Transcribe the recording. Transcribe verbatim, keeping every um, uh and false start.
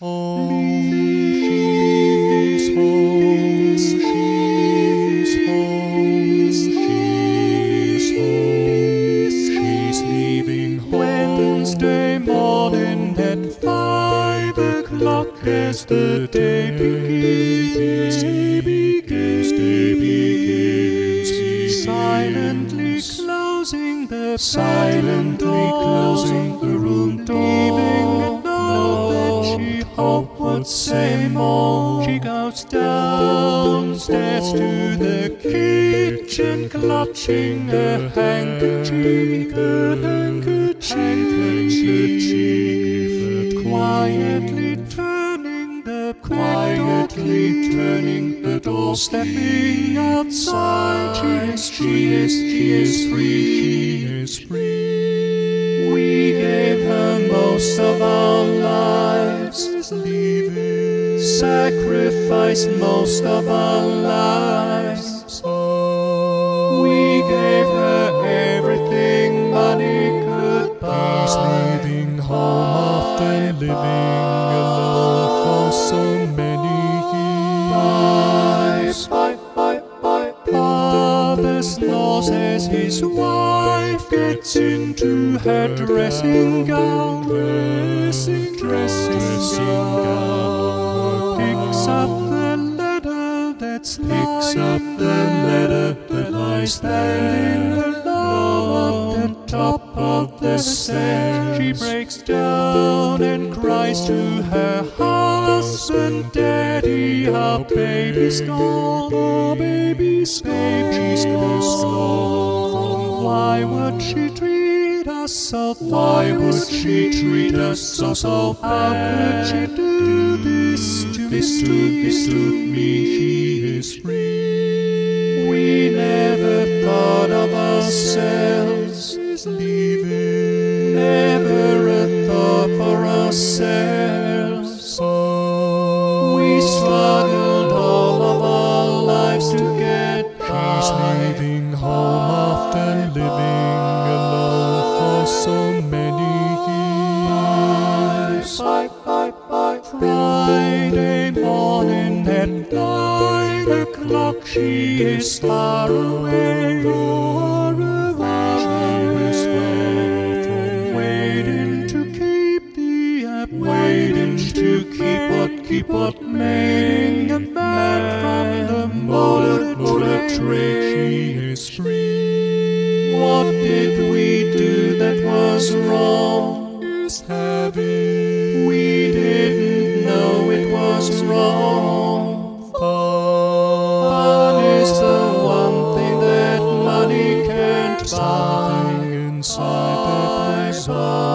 home, she's home, she's home, she's home, she's leaving home. Wednesday morning at five o'clock as the day begins, day begins, day begins, silently closing the silently closing the room door, leaving a note that she hoped would say more. She goes downstairs to the kitchen, clutching a handkerchief, a handkerchief, handkerchief, quietly turning the quietly turning the door, stepping outside. She is, she is, she is free, she is free. We gave her most of our lives, leaving, sacrificed most of our lives. We gave her everything money could buy. He's leaving home after living alone for so many years. Bye, bye, bye, bye. Father snores as his wife gets into her dressing gown, dressing, dressing gown. Picks up the letter that's picks up the letter that lies standing alone at the top of the stairs. She breaks down and cries to her husband, Daddy, our baby's gone, our baby's gone, baby's gone. Why would she treat us so bad? Why would she treat us so, so bad? How could she do this to this, to this to me? She is free. We never thought of ourselves as leaving, never a thought for ourselves. We struggled all of our lives to get by. She's leaving home after living alone for so many years. Bye, bye, bye. Friday morning at nine o'clock, she is far away, far away. She is far from waiting to keep the up, waiting to keep what, keep what made a man from the motor, motor train. She is free. What did we do that was wrong? Is having, we didn't know it was wrong. Fun is the one thing that money can't buy. Something inside that we buy.